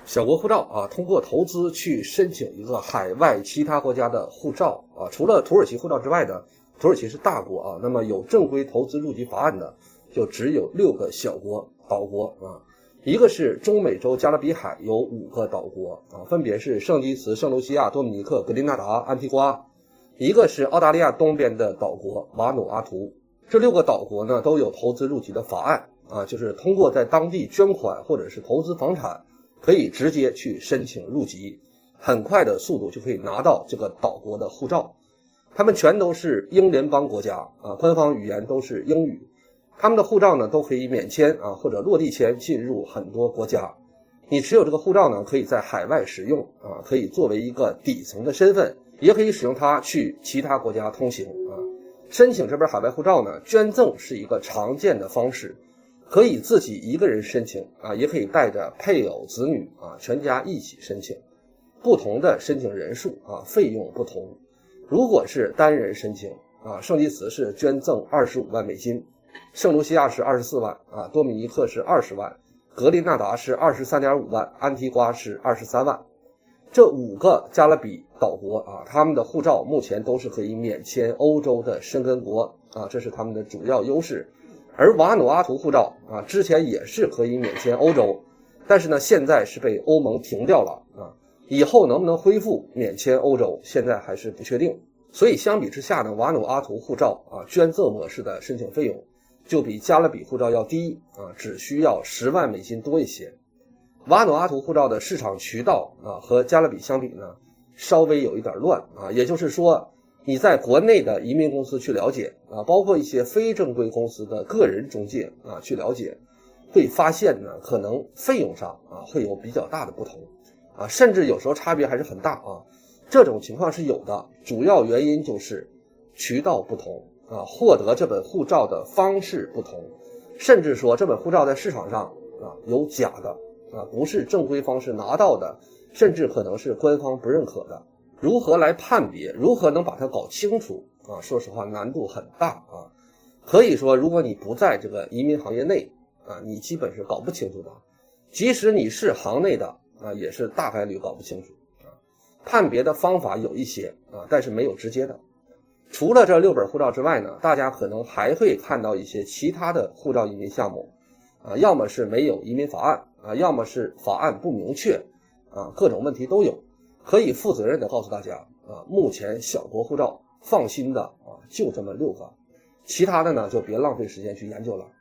小国护照啊，通过投资去申请一个海外其他国家的护照啊，除了土耳其护照之外的，土耳其是大国啊，那么有正规投资入籍法案的就只有6个小国岛国啊，一个是中美洲加勒比海有5个岛国啊，分别是圣基茨、圣卢西亚、多米尼克、格林纳达、安提瓜，一个是澳大利亚东边的岛国瓦努阿图。这6个岛国呢都有投资入籍的法案啊，就是通过在当地捐款或者是投资房产，可以直接去申请入籍，很快的速度就可以拿到这个岛国的护照。他们全都是英联邦国家啊，官方语言都是英语。他们的护照呢都可以免签啊，或者落地签进入很多国家。你持有这个护照呢，可以在海外使用啊，可以作为一个底层的身份，也可以使用它去其他国家通行啊。申请这本海外护照呢，捐赠是一个常见的方式，可以自己一个人申请啊，也可以带着配偶、子女啊，全家一起申请。不同的申请人数啊，费用不同。如果是单人申请啊，圣基茨是捐赠25万美金，圣卢西亚是24万啊，多米尼克是20万，格林纳达是23.5万，安提瓜是23万。这5个加勒比岛国啊，他们的护照目前都是可以免签欧洲的申根国啊，这是他们的主要优势。而瓦努阿图护照啊，之前也是可以免签欧洲，但是呢，现在是被欧盟停掉了啊。以后能不能恢复免签欧洲，现在还是不确定。所以相比之下呢，瓦努阿图护照啊，捐赠模式的申请费用就比加勒比护照要低啊，只需要10万美金多一些。瓦努阿图护照的市场渠道啊，和加勒比相比呢，稍微有一点乱啊，也就是说，你在国内的移民公司去了解啊，包括一些非正规公司的个人中介啊去了解，会发现呢，可能费用上啊会有比较大的不同啊，甚至有时候差别还是很大啊。这种情况是有的，主要原因就是渠道不同啊，获得这本护照的方式不同，甚至说这本护照在市场上啊有假的啊，不是正规方式拿到的，甚至可能是官方不认可的。如何来判别，如何能把它搞清楚啊？说实话难度很大啊。可以说如果你不在这个移民行业内啊，你基本是搞不清楚的。即使你是行内的啊，也是大概率搞不清楚啊。判别的方法有一些啊，但是没有直接的。除了这6本护照之外呢，大家可能还会看到一些其他的护照移民项目啊，要么是没有移民法案啊，要么是法案不明确啊，各种问题都有。可以负责任的告诉大家啊，目前小国护照放心的啊，就这么6个，其他的呢就别浪费时间去研究了。